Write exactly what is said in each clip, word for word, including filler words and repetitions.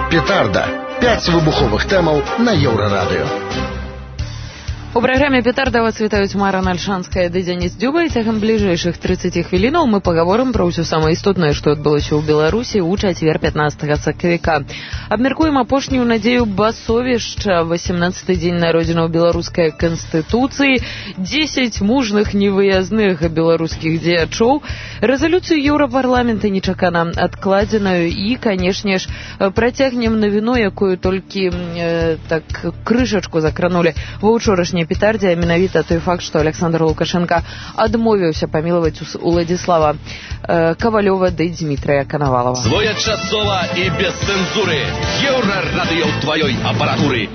Петарда. П'ять вибухових темаў на Еўрарадыё. У праграме «Петарда» вас вітаюць Мара Нальшанская ды Дзяніс Дзюба, і цягам бліжэйшых трыццаці хвілінаў мы пагаворым пра ўсё самае істотнае, што адбылося ў Беларусі ў чацвер пятнаццатага сакавіка. Абмяркуем апошнюю надзею басовішча, васемнаццаты дзень народзінаў беларускай канстытуцыі, дзесяць мужных невыязных беларускіх дзеячоў, рэзалюцыю Еўрапарламента нечакана адкладзеную і, канешне ж, працягнем навіну, якую толькі э, так крышачку закранули ва ўчорашняй петардзе, а менавіта той факт, што Александр Лукашенко адмовіўся памілаваць Уладзіслава э, Кавалёва ды Дмітрая Канавалова. Своечасова і без цэнзуры. Еўрарадыё тваёй апаратуры.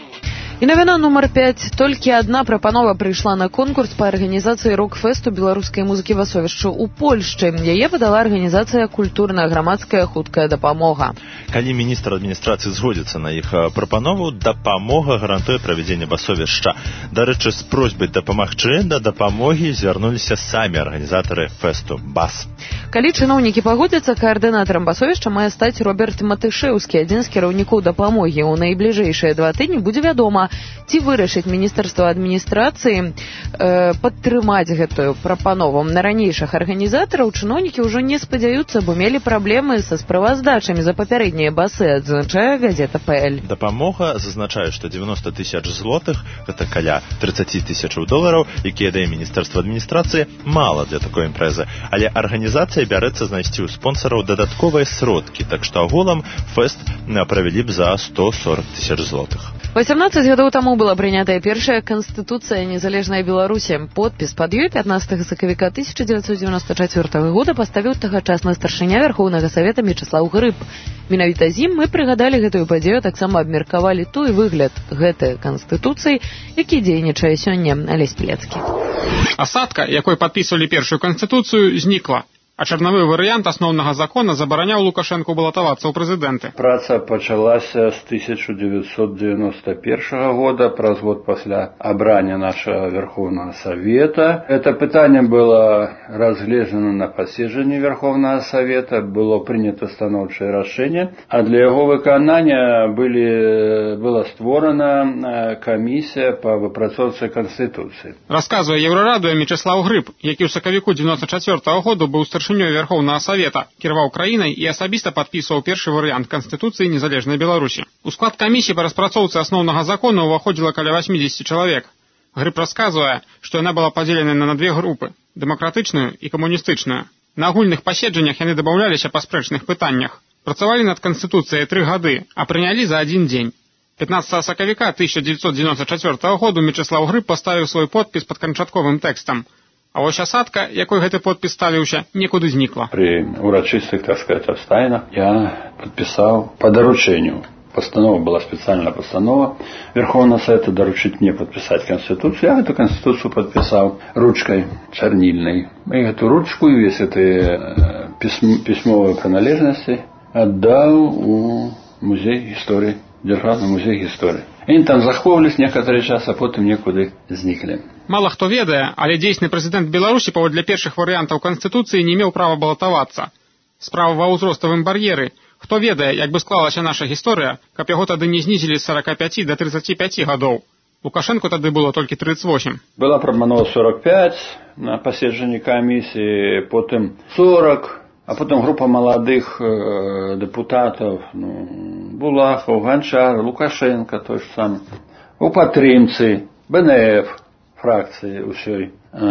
І навіна нумар пяць. Толькі адна прапанова прыйшла на конкурс па арганізацыі рок-фэсту беларускай музыкі Васовішча ў Польшчы. Яе падала арганізацыя «Культурная грамадская хуткая дапамога». Калі міністр адміністрацыі згодзіцца на іх прапанову, дапамога гарантуе правядзенне басовішча. Дарэчы, з просьбай дапамагчы да дапамогі звярнуліся самі арганізатары фэсту «Бас». Калі чыноўнікі пагодзяцца, каардынатарам басовішча мае стаць Роберт Матышэўскі, адзін з кіраўнікоў дапамогі. У найбліжэйшыя два тыдні будзе вядома, ці вырашыць міністэрства адміністрацыі э, падтрымаць гэтую прапанову. На ранейшых арганізатараў чыноўнікі ўжо не спадзяюцца, бо мелі праблемы са справаздачамі за папярэднія басы, адзначае газета «ПЛ». Дапамога зазначае, што дзевяноста тысяч злотых, гэта каля тридцать тысячаў долараў, якія дае міністэрства адміністрацыі, мала для такой імпрэзы, але арганізацыя бярэцца знайсці ў спонсараў дадатковыя сродкі, так што агулам фэст правялі б за сто сорок тысяч злотых. восемнадцаць гадоў таму была прынятая першая канстытуцыя незалежнай Беларусі. Подпіс пад ёй пятнаццатага сакавіка тысяча дзевяцьсот девяносто чацвёртага года паставіў тагачасны старшыня Вярхоўнага Савета Мечыслаў Грыб. Менавіта з ім мы прыгадалі гэтую падзею, таксама абмеркавалі той выгляд гэтай канстытуцыі, які дзейнічае сёння. Алесь Пілецкі. Асадка, якой падпісвалі першую канстытуцыю, знікла. А чарновы варыянт асноўнага закона забараняў Лукашэнку балатавацца ў прэзідэнты. Праца пачалася з тысяча дзевяцьсот девяносто першага года, праз год пасля абрання нашага Верховнага Савета. Это пытанне было разгледжана на паседжанні Верховнага Савета, было прынята станоўчае рашэнне, а для яго выканання былі, была створана камісія па выпрацоўцы Канстытуцыі. Расказвае Еўрарадыё Мечыслаў Грыб, які ў сакавіку девяносто чацвёртага году быў старшынёй Верховнага Савета, кіраваў краінай і асабіста падпісваў першы варыянт Канстытуцыі незалежнай Беларусі. У склад камісіі па распрацоўцы асноўнага закона ўваходзіла каля восемьдесят чалавек. Грыб расказвае, што яна была падзелена на две групы – дэмакратычную і камуністычную. На агульных паседжаннях яны дабаўляліся па спрэчных пытаннях. Працавалі над Канстытуцыяй тры гады, а прынялі за адзін дзень. пятнаццатага сакавіка тысяча дзевяцьсот девяносто чацвёртага году Мечыслаў Грыб паставіў свой подпіс пад канчатковым тэкстам. А вось асадка, якой гэты подпіс ставіўся, некуды знікла. При урачыстых, так сказать, абстайнах я подписал по даручению. Постанова была специальная постанова Верховного Совета доручить мне подписать Конституцию. Я эту Конституцию подписал ручкой чернильной. И эту ручку и весь этой письм, письмовой принадлежности отдал у музей истории, Державный музей истории. Они там заховались некоторый час, а потом некуда зникли. Мало хто ведае, але дзейсны прэзідэнт Беларусі паводле першых варыянтаў Канстытуцыі не меў права балатавацца. Справа ва ўзроставым бар'еры. Хто ведае, як бы склалася наша гісторыя, каб яго тады не знізілі з сорока пяти до тридцати пяти гадоў. Лукашэнку тады было толькі тридцать восемь. Была прапанова сорок пять на паседжанні камісіі, потым сорок, а потом група маладых э, депутатаў, ну, Булахов, Гончар, Лукашенко, той же самый, у падтрымцы, БНФ, фракцыі ўсёй,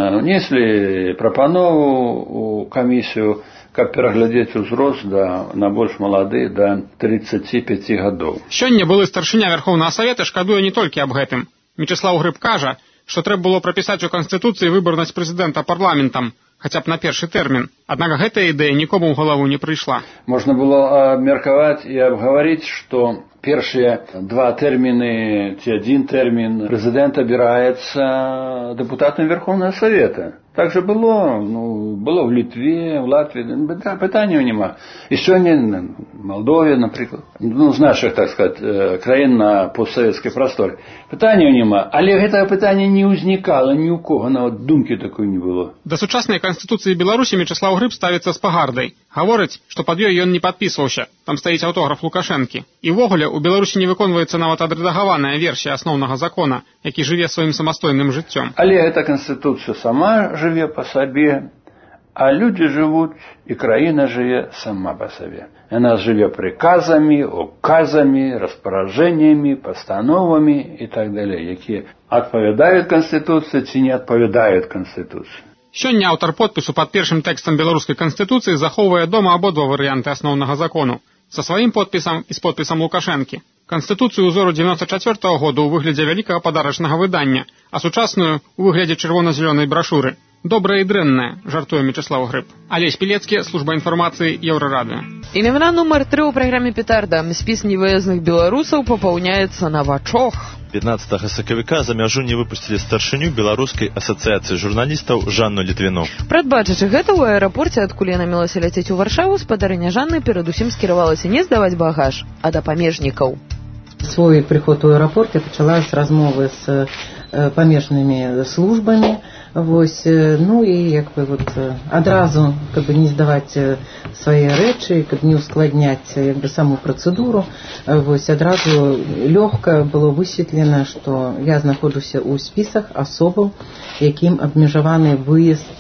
внеслі прапанову у камісію, каб пераглядзець узрост да, на больш малады да тридцати пяти гадоў. Сёння былы старшыня Верховнага Савета шкадуе не толькі аб гэтым. Мечыслаў Грыб кажа, што трэба было прапісаць у Канстытуцыі выбарнасць прэзідэнта парламентам, хаця б на першы тэрмін. Аднак гэтая ідэя нікому ў галаву не прыйшла. Можна было абмеркаваць і абгаварыць, што першыя два тэрміны ці адзін тэрмін прэзідэнт абіраецца дэпутатам Верховнага Савета. Так же было, ну, было в Литве, в Латвии, да, питания нема. И сегодня в Молдове, например, ну, з наших, так сказать, країн на постсоветській просторі. Питання нема, але гэта питання не ўзнікало ні у кого, нават думки такой не было. Да сучаснай Канстытуцыі Беларусі Мечыслаў Грыб ставіцца з пагардай. Гаворыць, што пад ёй ён не падпісваўся. Там стаіць аўтограф Лукашэнкі. І ўвогуле, у Беларусі не выконваецца нават адрэдагаваная версія асноўнага закона, які жыве сваім самастойным жыццём. Але эта Конституция сама жыве по себе, а люди живут, и краина жыве сама по себе. Она жыве приказами, указами, распоряжениями, постановами и так далее, якія адпавядаюць Конституции ці не адпавядаюць Конституции. Сёння аўтар подпісу пад першым тэкстам беларускай канстытуцыі захоўвае дома абодва варыянты асноўнага закону. Са сваім подпісам і з подпісам Лукашэнкі. Канстытуцыю ўзору дзевяносто четвёртого года ў выглядзе вялікага падарачнага выдання, а сучасную ў выглядзе чырвона-зялёнай брашуры. Добрая і дрэнная, жартуе Мячеслав Грыб. Алесь Пілецкі, служба інфармацыі, Еўрарадыё. І навіна нумар тры ў праграме «Петарда». Спіс невыязных беларусаў папаўняецца новачок. пятнадцатого сакавіка за мяжу не выпусцілі старшыню беларускай асацыяцыі журналістаў Жанну Літвіну. Прадбачачы гэта, ў аэрапорце, адкуль яна мелася ляцець у Варшаву, спадарыня Жанны перадусім скіравалася не здаваць багаж, а да памежнікаў. Свой приход у аэропорт я пачала з размовы з памежнымі службамі. Вось, ну і як бы вот адразу, каб не здаваць свае рэчы, каб не ускладняць як бы саму працэдуру, вось адразу лёгка было высветлена, што я знаходжуся ў спісах асобаў, якім абмежаваны выезд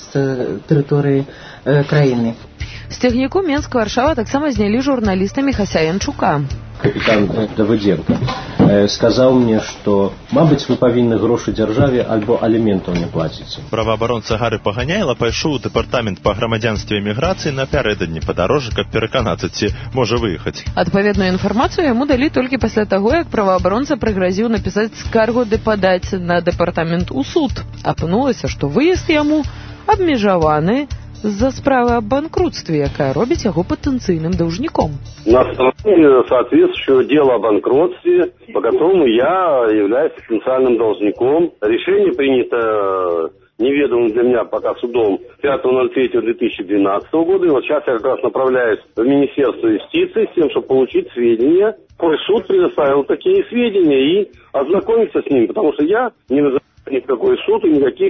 з тэрыторыі краіны. З цягніку Менск-Варшава таксама знялі журналіста Міхася Янчука. Капітан Давыдзенко сказаў мне, што, мабыць, вы павінны грошы дзяржаве альбо аліментаў не плаціце. Праваабаронца Гары Паганяйла пайшоў у дэпартамент па грамадзянстве і міграцыі напярэдадні падарожжа, каб пераканацца, ці можа выехаць. Адпаведную інфармацыю яму далі толькі пасля таго, як праваабаронца прыгразіў напісаць скаргу ды падаць на дэпартамент у суд. Апынулася, што выезд яму абмежаваны з-за справы об банкрутстве, якая робіць яго патэнцыйным даўжніком. На основании соответствующего дела о банкротстве, по которому я являюсь потенциальным должником. Решение принято неведомым для меня пока судом пятого ноль третьего две тысячи двенадцатого года. И вот сейчас я как раз направляюсь в Министерство юстиции с тем, чтобы получить сведения. Мой суд предоставил такие сведения и ознакомиться с ними, потому что я не называю ни в какой суд и никаких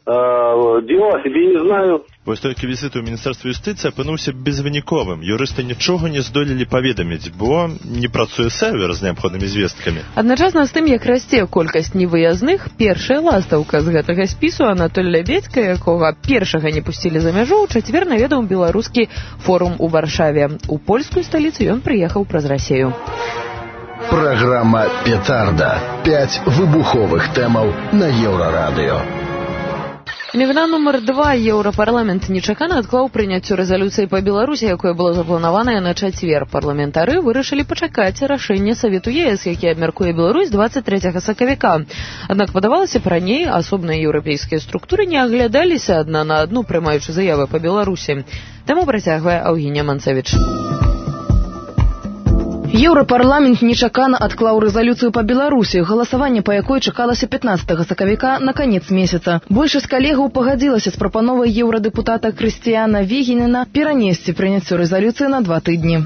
э, дел о себе не знаю. Вось толькі візіт у Міністэрства юстыцыі апынуўся безвыніковым. Юрысты нічога не здолелі паведаміць, бо не працуе сервер з неабходнымі звесткамі. Адначасна з тым, як расце колькасць невыязных, першая ластаўка з гэтага спісу Анатоль Лябедзька, якога першага не пусцілі за мяжу, у чацвер наведаў беларускі форум у Варшаве. У польскую сталіцу ён прыехаў праз Расею. Праграма «Петарда». Пяць выбуховых тэмаў на Еўрарадыё. Навіна нумар два. Еўрапарламент нечакана адклаў прыняццю рэзалюцыі па Беларусі, якое было запланаванае на чацвер. Парламентары вырашылі пачакаць рашэнне Савету ЕС, які абмяркуе Беларусь двадцать трэцяга сакавіка. Аднак падавалася б, раней асобныя еўрапейскія структуры не аглядаліся адна на адну, прымаючы заявы па Беларусі. Таму працягвае Аўгіння Манцевіч. Еўрапарламент нечакана адклаў рэзалюцыю па Беларусі, галасаванне па якой чакалася пятнадцатага сакавіка на канец месяца. Большасць калегаў пагадзілася з прапановай еўрадэпутата Крысціяна Вегініна перанесці прыняццё рэзалюцыі на два тыдні.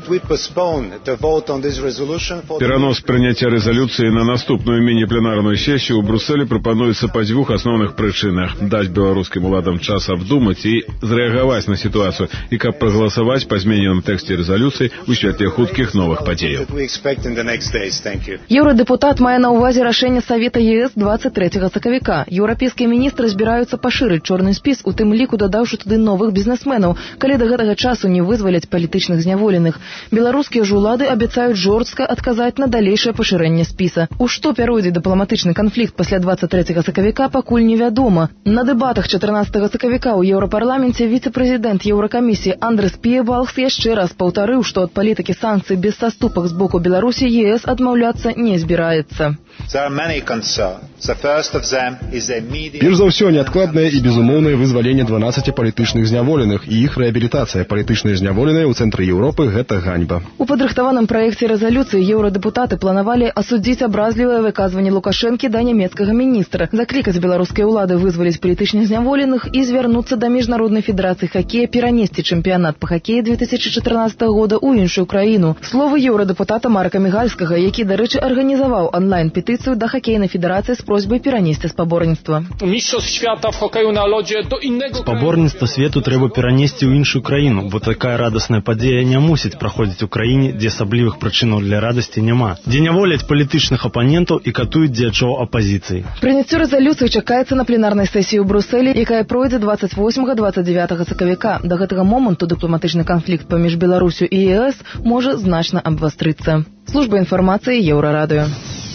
Перанос прыняцця рэзалюцыі на наступную міні-пленарную сесію ў Брусэлі прапануецца па дзвюх асноўных прычынах: даць беларускім уладам час абдумаць і зрэагаваць на сітуацыю, і каб прагаласаваць па змененым тэксце рэзалюцыі ў святле хуткіх новых падзей. Еўрадэпутат мае на ўвазе рашэнне Савета ЕС двадцать трэцяга сакавіка. Еўрапейскія міністры збіраюцца пашырыць чорны спіс, у тым ліку дадаўшы туды новых бізнесменаў, калі да гэтага часу не вызваляць палітычных зняволеных. Беларускія ж улады абяцаюць жорстка адказаць на далейшае пашырэнне спіса. У што пяройдзе дыпламатычны канфлікт пасля двадцать трэцяга сакавіка, пакуль невядома. На дэбатах чатырнаццатага сакавіка ў Еўрапарламенце віцэ-прэзідэнт Еўракамісіі Андрыс Піебалкс яшчэ раз паўтарыў, што ад палітыкі санкцый без саступак з боку Беларусі ЕС адмаўляцца не збіраецца. Перш за ўсё, неадкладнае і безумоўнае вызваленне дванаццаці палітычных зняволеных і іх рэабілітацыя. Палітычныя зняволеныя ў цэнтры Еўропы – гэта ганьба. У падрыхтаваным праекце рэзалюцыі еўрадэпутаты планавалі асудзіць абразлівае выказванне Лукашэнкі да нямецкага міністра, заклікаць беларускай улады вызваліць палітычных зняволеных і звярнуцца да міжнароднай федэрацыі хакея перанесці чэмпіянат па хакеі две тысячы чатырнаццатага года ў іншую краіну. Словы еўрадэпутата Марка Мігальскага, які, дарэчы, арганізаваў онлайн-петыцыю петыцыю да хакейнай федэрацыі з просьбай перанесці спаборніцтва. Спаборніцтва свету трэба перанесці ў іншую краіну, бо такая радасная падзея не мусіць праходзіць у краіне, дзе асаблівых прычынаў для радасці няма, дзе не воляць палітычных апанентаў і катуюць дзеячоў апазіцыі. Прыняццё рэзалюцыі чакаецца на пленарнай сесіі ў Брусэлі, якая пройдзе двадцать восьмага - двадцать девятага сакавіка. Да гэтага моманту дыпламатычны канфлікт паміж Беларусю і ЕС можа значна абвастрыцца. Служба інфармацыі Еўрарадыё.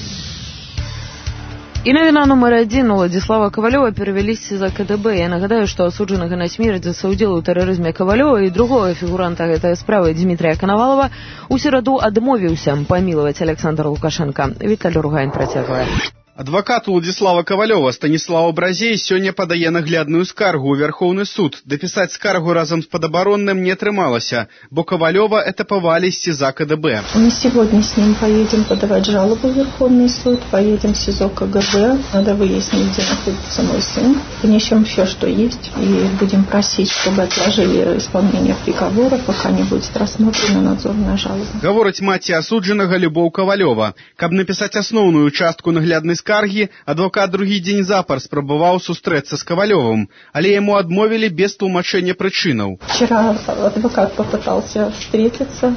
І навіна нумар адзін Уладзіслава Кавалёва перавялі з СІЗА КДБ. Я нагадаю, што асуджанага на смерць за саўдзел у тэрарызме Кавалёва і другога фігуранта гэтай справы Дмітрія Канавалова у сераду адмовіўся памілаваць Александр Лукашенко. Віталь Ругайн працягвае. Адвакат Уладзіслава Кавалёва Станіслаў Бразей сёння падае наглядную скаргу ў Вярхоўны суд. Дапісаць скаргу разам з падабаронным не атрымалася, бо Кавалёва этапавалі з СІЗА КДБ. Мы сегодня с ним поедем подавать жалобу в Верховный суд, поедем в СИЗО КГБ, надо выяснить, где находится мой сын, понесем все, что есть, и будем просить, чтобы отложили исполнение приговора, пока не будет рассмотрена надзорная жалоба. Гаворыць маці асуджанага Любоў Кавалёва. Каб напісаць асноўную частку нагляднай скаргі, адвокат другі дзень запар спрабаваў сустрэцца з Кавалёвым, але яму адмовілі без тлумачэння прычынаў. Вчера адвокат попытался встретиться,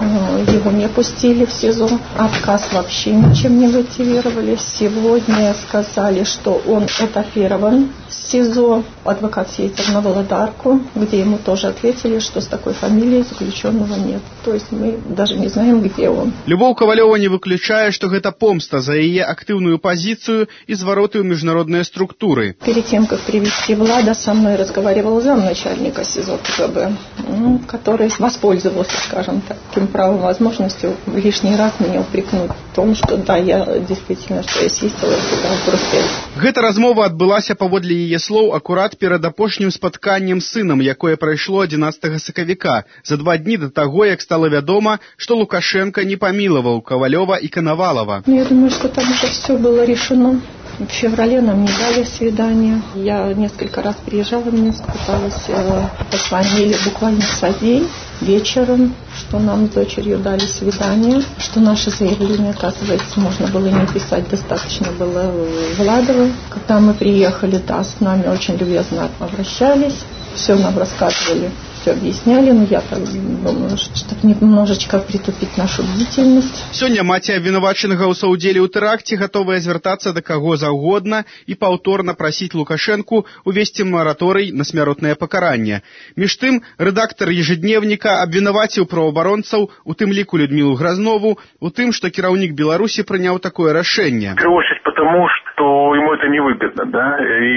его не пустили в СИЗО, отказ вообще ничем не мотивировали. Сегодня сказали, что он этапирован в СИЗО. Адвокат съездил на Володарку, где ему тоже ответили, что с такой фамилией заключенного нет. То есть мы даже не знаем, где он. Любоў Кавалёва не выключае, што гэта помста за яе актыўную позицию и звороты ў міжнародныя структуры. Перед тем, как привести Влада, со мной разговаривал замначальника СИЗО КГБ, который воспользовался, скажем так, таким правом, возможностью лишний раз меня упрекнуть в том, что да, я действительно, что я съездила сюда в Брюссель. Гэта размова адбылася паводле яе слоў акурат перад апошнім спатканнем з сынам, якое прайшло адзінаццатага сакавіка, за два дні до таго, як стала вядома, што Лукашенко не памілаваў Кавалёва і Канавалова. Я думаю, что там уже все было решено. В феврале нам не дали свидания. Я несколько раз приезжала в Минск, пыталась, э, позвонили буквально со день вечером, что нам с дочерью дали свидание, что наше заявление, оказывается, можно было не писать, достаточно было Владовой. Когда мы приехали, да, с нами очень любезно обращались, все нам рассказывали, все объясняли, но я так думаю, чтобы немножечко притупить нашу бдительность. Сёння маці абвінавачанага ў саўдзеле ў тэракце гатовая звяртацца да каго заўгодна і паўторна прасіць Лукашэнку увесці мараторый на смяротнае пакаранне. Між тым, рэдактар ежедневніка абвінаваціў праваабаронцаў, у тым ліку Людмілу Гразнову, у тым, што кіраўнік Беларусі прыняў такое рашэнне. В первую очередь потому, что ему это невыгодно, да,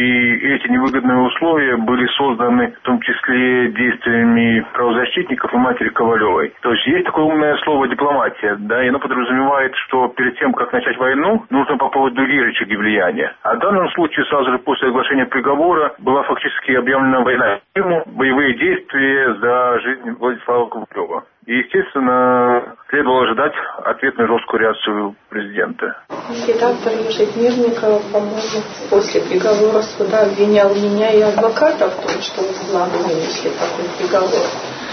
и эти невыгодные условия были созданы в том числе действиями правозащитников и матери Ковалевой. То есть есть такое умное слово дипломатия, да, и оно подразумевает, что перед тем, как начать войну, нужно попробовать другие рычаги влияния. А в данном случае сразу же после оглашения приговора была фактически объявлена война ему, боевые действия за жизнь Владислава Ковалева. И, естественно, следовало ожидать ответную жесткую реакцию президента. Редактор ежедневника, по-моему, после приговора суда обвинял меня и адвоката в том, что Владу вынесли такой приговор.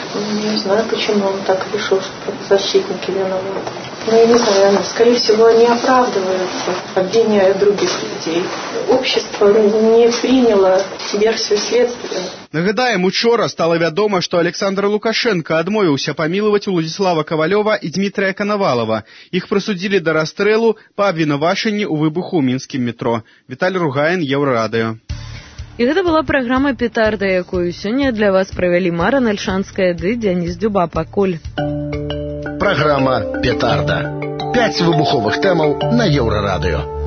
Не знаю, почему он так решил, что защитники виноваты. Но я не знаю, скорее всего, они оправдываются, обвиняя других людей. Общество не приняло версию следствия. Нагадаем, учора стала вядома, што Александр Лукашенко адмовіўся памілаваць Уладзіслава Кавалёва і Дмітрия Канавалова. Іх прысудзілі да расстрэлу па абвінавачанні ў выбуху ў мінскім метро. Віталь Ругайн, Еўрарадыё. І гэта была праграма «Петарда», якую сёння для вас правялі Мара Нальшанская ды Дзяніс Дзюба. Пакуль. Праграма «Петарда». Пяць выбуховых тэмаў на Еўрарадыё.